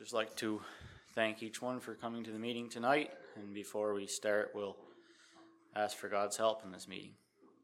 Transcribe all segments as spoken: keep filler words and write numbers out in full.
just like to thank each one for coming to the meeting tonight, and before we start, we'll ask for God's help in this meeting.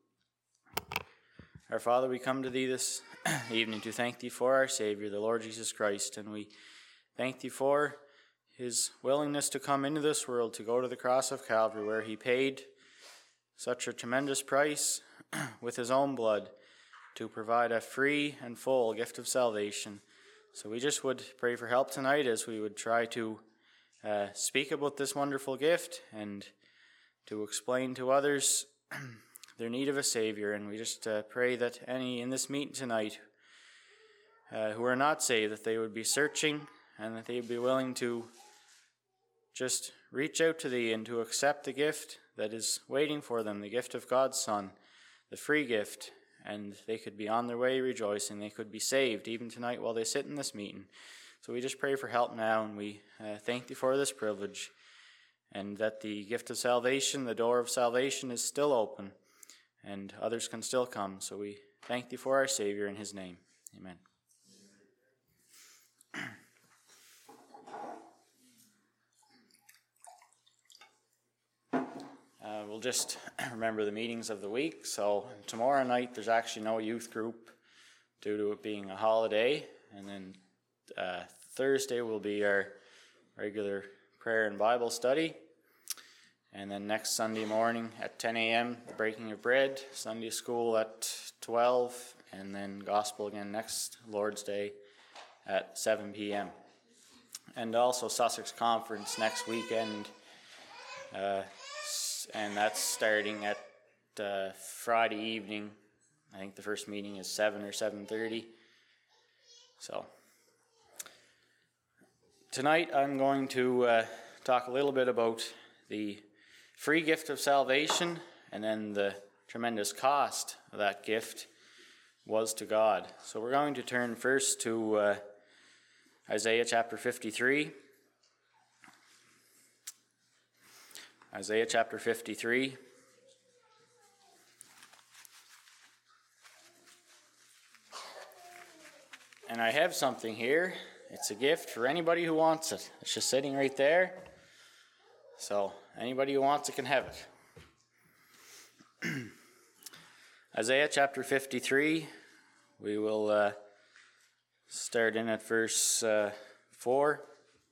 Our Father, we come to Thee this evening to thank Thee for our Savior, the Lord Jesus Christ, and we thank Thee for His willingness to come into this world, to go to the cross of Calvary, where He paid such a tremendous price with His own blood to provide a free and full gift of salvation. So we just would pray for help tonight as we would try to uh, speak about this wonderful gift and to explain to others their need of a Savior. And we just uh, pray that any in this meeting tonight uh, who are not saved, that they would be searching and that they would be willing to just reach out to Thee and to accept the gift that is waiting for them, the gift of God's Son, the free gift. And they could be on their way rejoicing. They could be saved even tonight while they sit in this meeting. So we just pray for help now, and we uh, thank Thee for this privilege, and that the gift of salvation, the door of salvation, is still open, and others can still come. So we thank Thee for our Savior in His name. Amen. Uh, we'll just remember the meetings of the week. So tomorrow night there's actually no youth group due to it being a holiday. And then uh, Thursday will be our regular prayer and Bible study. And then next Sunday morning at ten a.m., the breaking of bread, Sunday school at twelve, and then gospel again next Lord's Day at seven p.m. And also Sussex Conference next weekend, uh, and that's starting at uh, Friday evening. I think the first meeting is seven or seven thirty. So tonight I'm going to uh, talk a little bit about the free gift of salvation, and then the tremendous cost of that gift was to God. So we're going to turn first to uh, Isaiah chapter fifty-three. Isaiah chapter fifty-three. And I have something here. It's a gift for anybody who wants it. It's just sitting right there. So anybody who wants it can have it. Isaiah chapter fifty-three. We will uh, start in at verse uh, four.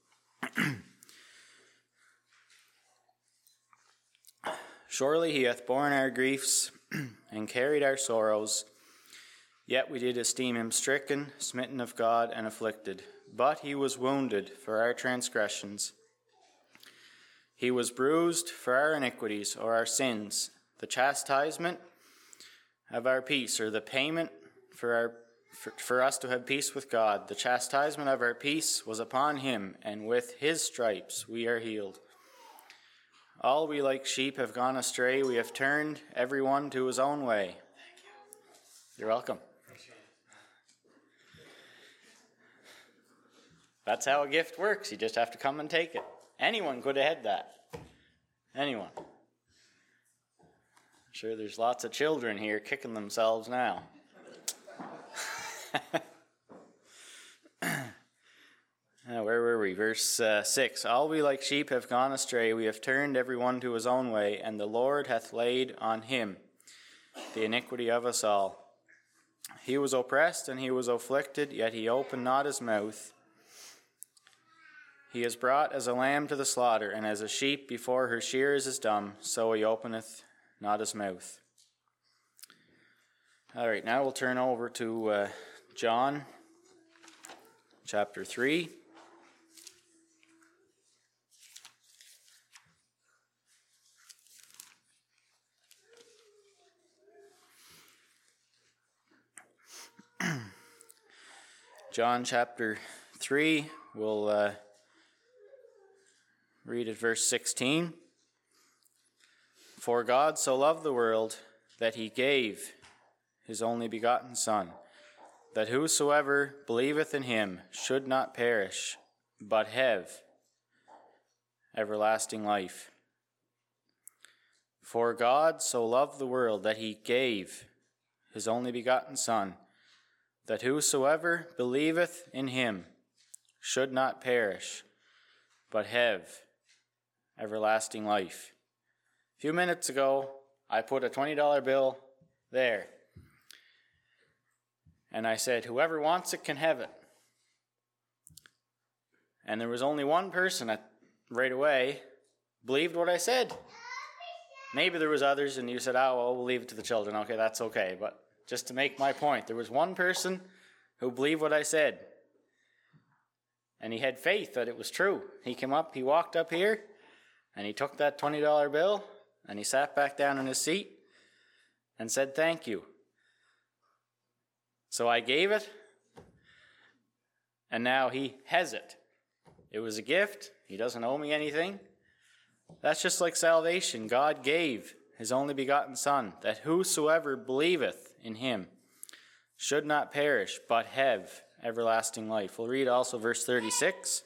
Surely He hath borne our griefs and carried our sorrows. Yet we did esteem Him stricken, smitten of God, and afflicted. But He was wounded for our transgressions. He was bruised for our iniquities, or our sins. The chastisement of our peace, or the payment for our for, for us to have peace with God. The chastisement of our peace was upon Him, and with His stripes we are healed. All we like sheep have gone astray. We have turned every one to his own way. Thank you. You're welcome. That's how a gift works. You just have to come and take it. Anyone could have had that. Anyone. I'm sure there's lots of children here kicking themselves now. Uh, where were we? Verse uh, six. All we like sheep have gone astray. We have turned every one to his own way, and the Lord hath laid on Him the iniquity of us all. He was oppressed and He was afflicted, yet He opened not His mouth. He is brought as a lamb to the slaughter, and as a sheep before her shearers is dumb, so He openeth not His mouth. All right, now we'll turn over to uh, John chapter three. John chapter three, we'll uh, read at verse sixteen. For God so loved the world that He gave His only begotten Son, that whosoever believeth in Him should not perish, but have everlasting life. For God so loved the world that He gave His only begotten Son, that whosoever believeth in Him should not perish, but have everlasting life. A few minutes ago, I put a twenty dollar bill there. And I said, whoever wants it can have it. And there was only one person that right away believed what I said. Maybe there was others and you said, oh, well, we'll leave it to the children. Okay, that's okay. But just to make my point, there was one person who believed what I said. And he had faith that it was true. He came up, he walked up here, and he took that twenty dollar bill, and he sat back down in his seat and said, thank you. So I gave it, and now he has it. It was a gift. He doesn't owe me anything. That's just like salvation. God gave his only begotten Son, that whosoever believeth in him should not perish, but have everlasting life. We'll read also verse thirty-six.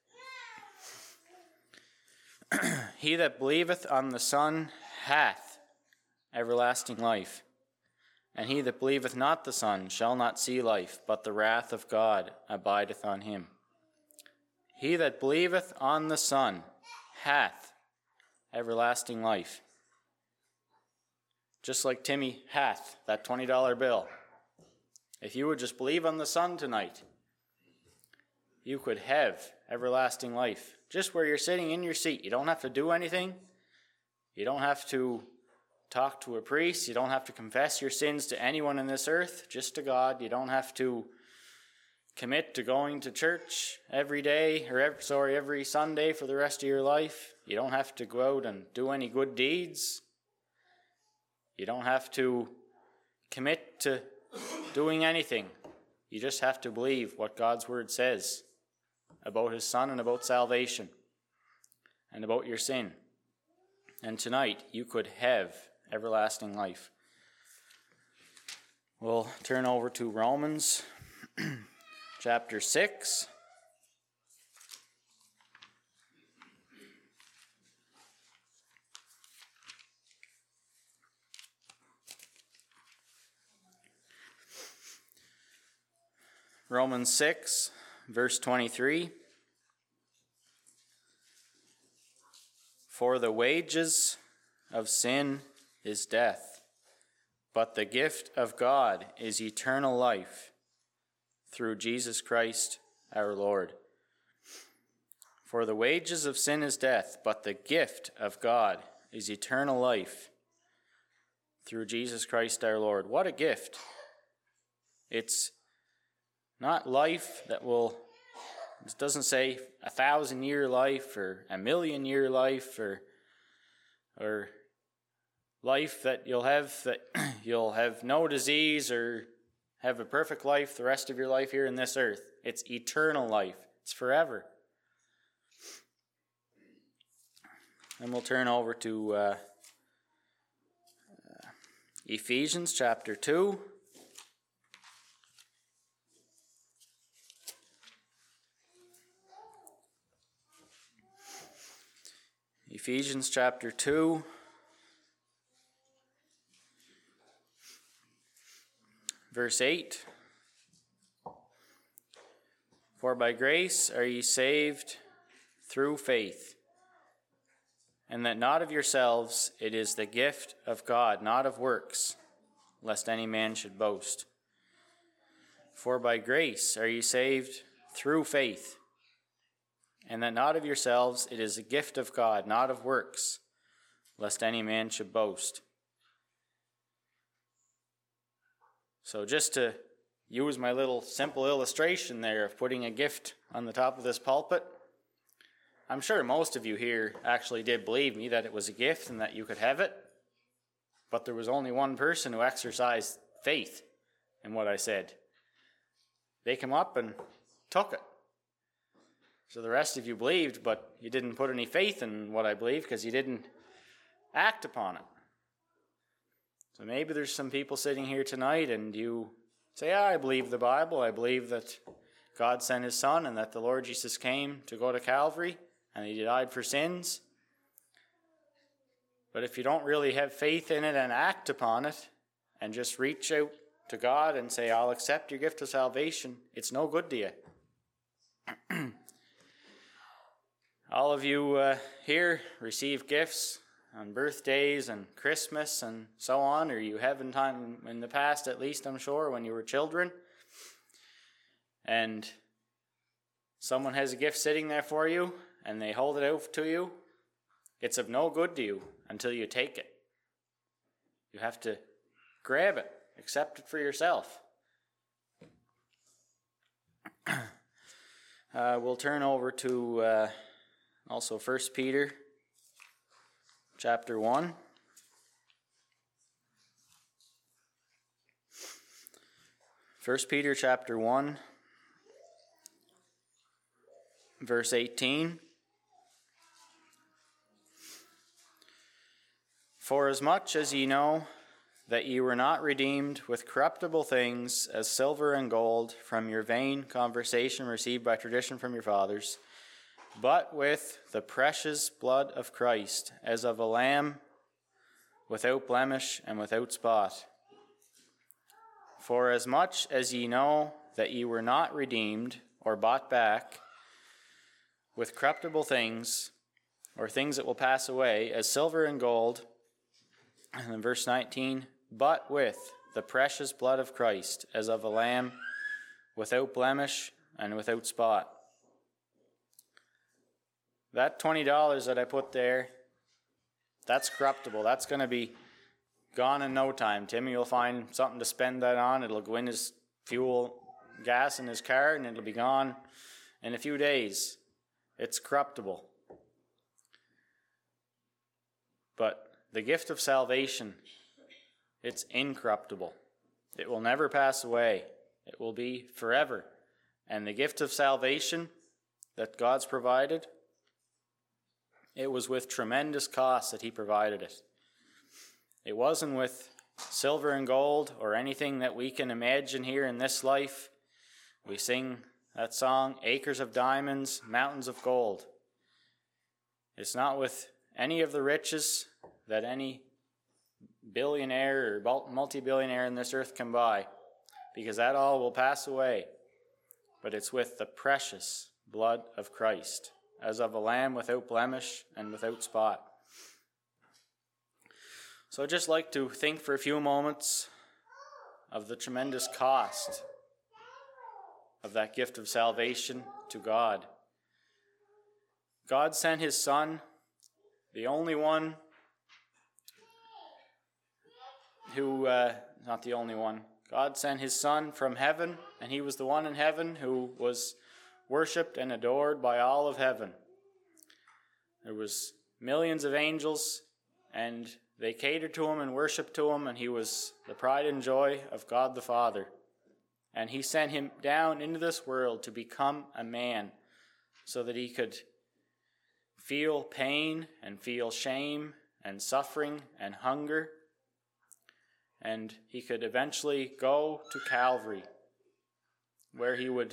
He that believeth on the Son hath everlasting life. And he that believeth not the Son shall not see life, but the wrath of God abideth on him. He that believeth on the Son hath everlasting life. Just like Timmy hath that twenty dollar bill. If you would just believe on the Son tonight, you could have everlasting life. Just where you're sitting in your seat. You don't have to do anything. You don't have to talk to a priest. You don't have to confess your sins to anyone in this earth, just to God. You don't have to commit to going to church every day, or every, sorry, every Sunday for the rest of your life. You don't have to go out and do any good deeds. You don't have to commit to doing anything. You just have to believe what God's word says about his Son and about salvation and about your sin. And tonight you could have everlasting life. We'll turn over to Romans chapter six. Romans six, verse twenty-three. For the wages of sin is death, but the gift of God is eternal life through Jesus Christ our Lord. For the wages of sin is death, but the gift of God is eternal life through Jesus Christ our Lord. What a gift. It's not life that will, it doesn't say a thousand year life or a million year life or or life that you'll have that you'll have no disease or have a perfect life the rest of your life here in this earth. It's eternal life. It's forever. And we'll turn over to uh, uh, Ephesians chapter two. Ephesians chapter two, verse eight. For by grace are ye saved through faith, and that not of yourselves, it is the gift of God, not of works, lest any man should boast. For by grace are ye saved through faith, and that not of yourselves, it is a gift of God, not of works, lest any man should boast. So just to use my little simple illustration there of putting a gift on the top of this pulpit, I'm sure most of you here actually did believe me that it was a gift and that you could have it, but there was only one person who exercised faith in what I said. They came up and took it. So the rest of you believed, but you didn't put any faith in what I believed because you didn't act upon it. So maybe there's some people sitting here tonight and you say, yeah, I believe the Bible. I believe that God sent his Son and that the Lord Jesus came to go to Calvary and he died for sins. But if you don't really have faith in it and act upon it and just reach out to God and say, I'll accept your gift of salvation, it's no good to you. All of you uh, here receive gifts on birthdays and Christmas and so on, or you have in time in the past, at least I'm sure, when you were children. And someone has a gift sitting there for you, and they hold it out to you. It's of no good to you until you take it. You have to grab it, accept it for yourself. uh, we'll turn over to uh, also First Peter chapter one. First Peter chapter one, verse eighteen. For as much as ye know that ye were not redeemed with corruptible things, as silver and gold, from your vain conversation received by tradition from your fathers, but with the precious blood of Christ, as of a lamb without blemish and without spot. For as much as ye know that ye were not redeemed or bought back with corruptible things, or things that will pass away, as silver and gold, and in verse nineteen, but with the precious blood of Christ, as of a lamb without blemish and without spot. That twenty dollars that I put there, that's corruptible. That's going to be gone in no time. Timmy will find something to spend that on. It'll go in his fuel, gas in his car, and it'll be gone in a few days. It's corruptible. But the gift of salvation, it's incorruptible. It will never pass away. It will be forever. And the gift of salvation that God's provided, it was with tremendous cost that he provided it. It wasn't with silver and gold or anything that we can imagine here in this life. We sing that song, acres of diamonds, mountains of gold. It's not with any of the riches that any billionaire or multi-billionaire in this earth can buy, because that all will pass away. But it's with the precious blood of Christ, as of a lamb without blemish and without spot. So I'd just like to think for a few moments of the tremendous cost of that gift of salvation to God. God sent his Son, the only one who, uh, not the only one, God sent his Son from heaven, and he was the one in heaven who was worshipped and adored by all of heaven. There was millions of angels, and they catered to him and worshipped to him, and he was the pride and joy of God the Father. And he sent him down into this world to become a man so that he could feel pain and feel shame and suffering and hunger. And he could eventually go to Calvary, where he would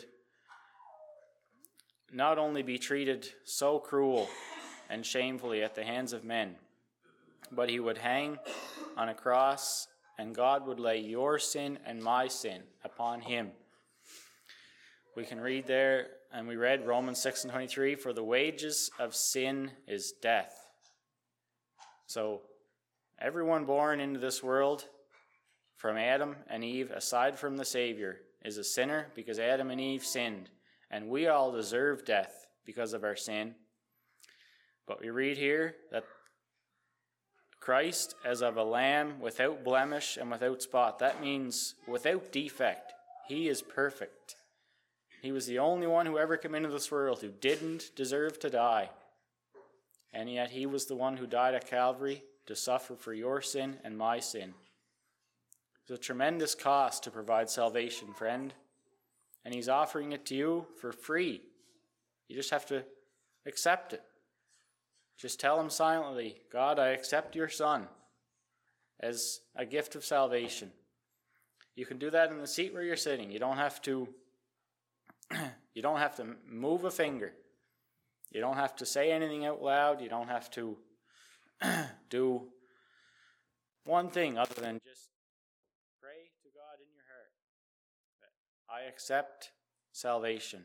not only be treated so cruel and shamefully at the hands of men, but he would hang on a cross, and God would lay your sin and my sin upon him. We can read there, and we read Romans six and twenty-three, for the wages of sin is death. So everyone born into this world, from Adam and Eve, aside from the Savior, is a sinner because Adam and Eve sinned. And we all deserve death because of our sin. But we read here that Christ, as of a lamb without blemish and without spot, that means without defect. He is perfect. He was the only one who ever came into this world who didn't deserve to die. And yet he was the one who died at Calvary to suffer for your sin and my sin. It's a tremendous cost to provide salvation, friend. And he's offering it to you for free. You just have to accept it. Just tell him silently, God, I accept your Son as a gift of salvation. You can do that in the seat where you're sitting. You don't have to you don't have to move a finger. You don't have to say anything out loud. You don't have to do one thing other than just pray to God in your heart. I accept salvation.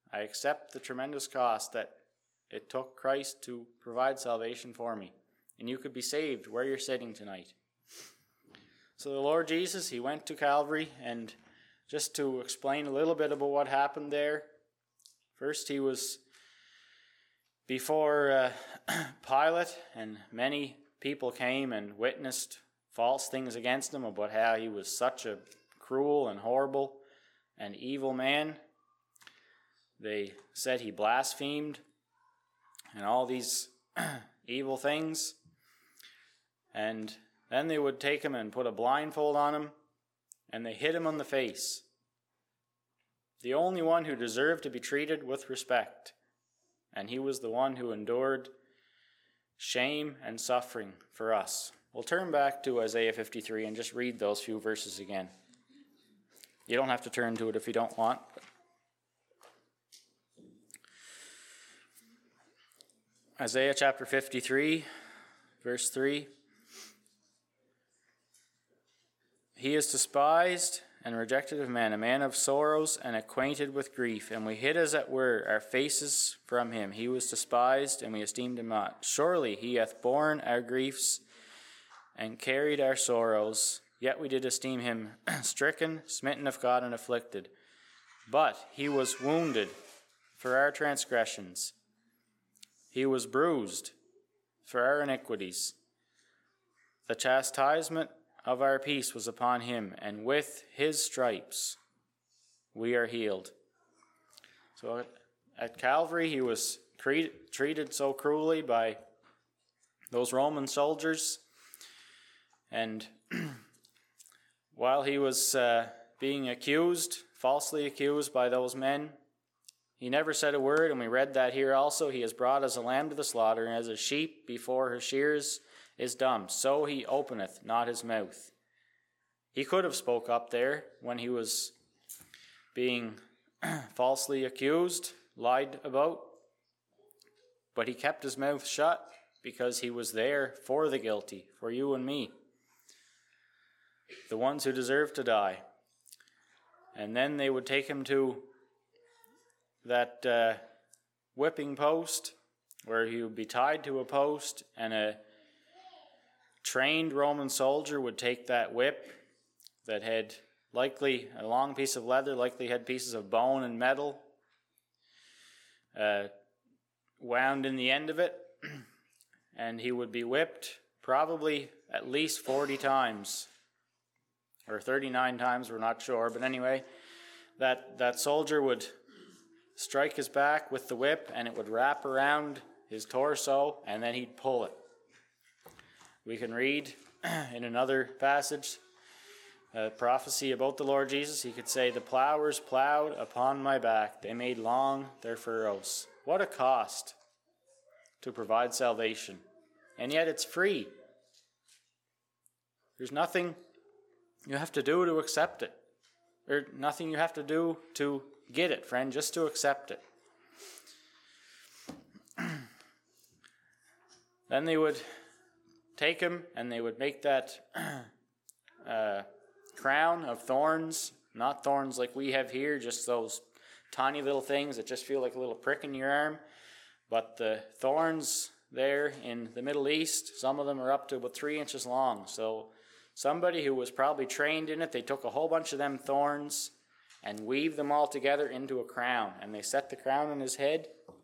I accept the tremendous cost that it took Christ to provide salvation for me. And you could be saved where you're sitting tonight. So the Lord Jesus, he went to Calvary, and just to explain a little bit about what happened there, first he was before uh, Pilate, and many people came and witnessed false things against him about how he was such a cruel and horrible and evil man. They said he blasphemed and all these evil things. And then they would take him and put a blindfold on him, and they hit him on the face. The only one who deserved to be treated with respect. And he was the one who endured shame and suffering for us. We'll turn back to Isaiah fifty-three and just read those few verses again. You don't have to turn to it if you don't want. Isaiah chapter fifty-three, verse three. He is despised and rejected of men, a man of sorrows and acquainted with grief. And we hid, as it were, our faces from him. He was despised, and we esteemed him not. Surely he hath borne our griefs and carried our sorrows. Yet we did esteem him stricken, smitten of God, and afflicted. But he was wounded for our transgressions. He was bruised for our iniquities. The chastisement of our peace was upon him, and with his stripes we are healed. So at Calvary, he was treated so cruelly by those Roman soldiers. And while he was uh, being accused, falsely accused by those men, he never said a word, and we read that here also. He is brought as a lamb to the slaughter, and as a sheep before her shears is dumb, so he openeth not his mouth. He could have spoke up there when he was being falsely accused, lied about, but he kept his mouth shut because he was there for the guilty, for you and me, the ones who deserve to die. And then they would take him to that uh, whipping post where he would be tied to a post, and a trained Roman soldier would take that whip that had likely a long piece of leather, likely had pieces of bone and metal uh, wound in the end of it, and he would be whipped probably at least forty times, or thirty-nine times, we're not sure, but anyway, that, that soldier would strike his back with the whip, and it would wrap around his torso, and then he'd pull it. We can read in another passage a prophecy about the Lord Jesus. He could say, "The plowers plowed upon my back, they made long their furrows." What a cost to provide salvation. And yet it's free. There's nothing you have to do to accept it. Or nothing you have to do to get it, friend, just to accept it. Then they would take him and they would make that uh, crown of thorns, not thorns like we have here, just those tiny little things that just feel like a little prick in your arm. But the thorns there in the Middle East, some of them are up to about three inches long. So somebody who was probably trained in it, they took a whole bunch of them thorns and weaved them all together into a crown. And they set the crown on his head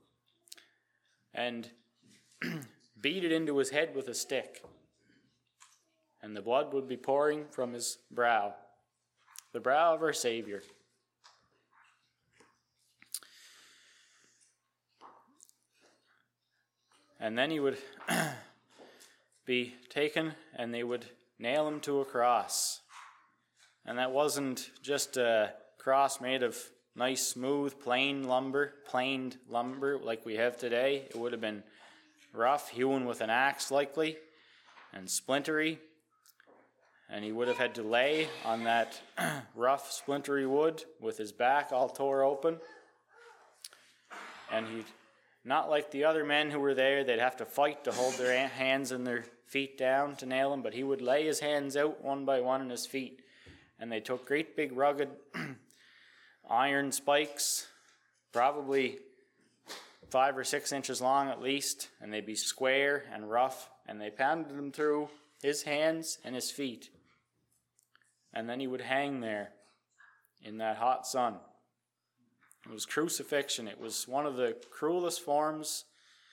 and beat it into his head with a stick. And the blood would be pouring from his brow, the brow of our Savior. And then he would be taken and they would nail him to a cross. And that wasn't just a cross made of nice, smooth, plain lumber, planed lumber like we have today. It would have been rough, hewn with an axe likely, and splintery. And he would have had to lay on that rough, splintery wood with his back all tore open. And he'd, not like the other men who were there, they'd have to fight to hold their hands and their feet down to nail him, but he would lay his hands out one by one on his feet. And they took great big rugged iron spikes, probably five or six inches long at least, and they'd be square and rough, and they pounded them through his hands and his feet. And then he would hang there in that hot sun. It was crucifixion. It was one of the cruelest forms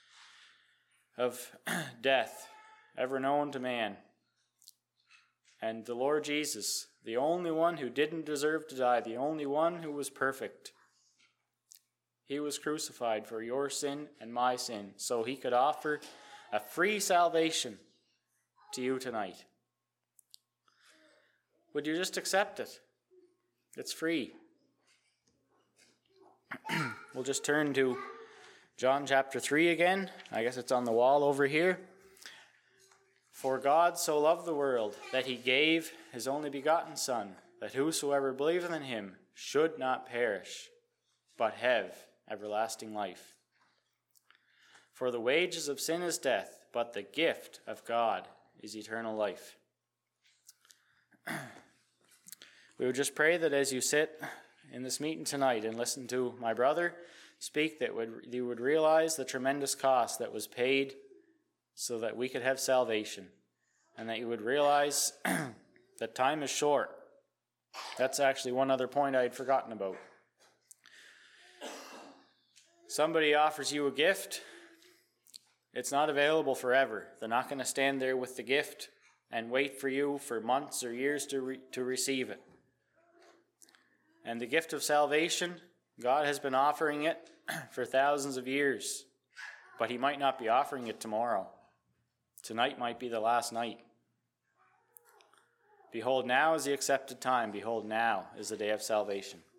of death ever known to man. And the Lord Jesus, the only one who didn't deserve to die, the only one who was perfect, he was crucified for your sin and my sin, so he could offer a free salvation to you tonight. Would you just accept it? It's free. We'll just turn to John chapter three again. I guess it's on the wall over here. For God so loved the world that he gave his only begotten Son, that whosoever believeth in him should not perish, but have everlasting life. For the wages of sin is death, but the gift of God is eternal life. We would just pray that as you sit in this meeting tonight and listen to my brother speak, that would, you would realize the tremendous cost that was paid so that we could have salvation, and that you would realize that time is short. That's actually one other point I had forgotten about. Somebody offers you a gift, it's not available forever. They're not going to stand there with the gift and wait for you for months or years to re- to receive it. And the gift of salvation, God has been offering it for thousands of years, but he might not be offering it tomorrow. Tonight might be the last night. Behold, now is the accepted time. Behold, now is the day of salvation.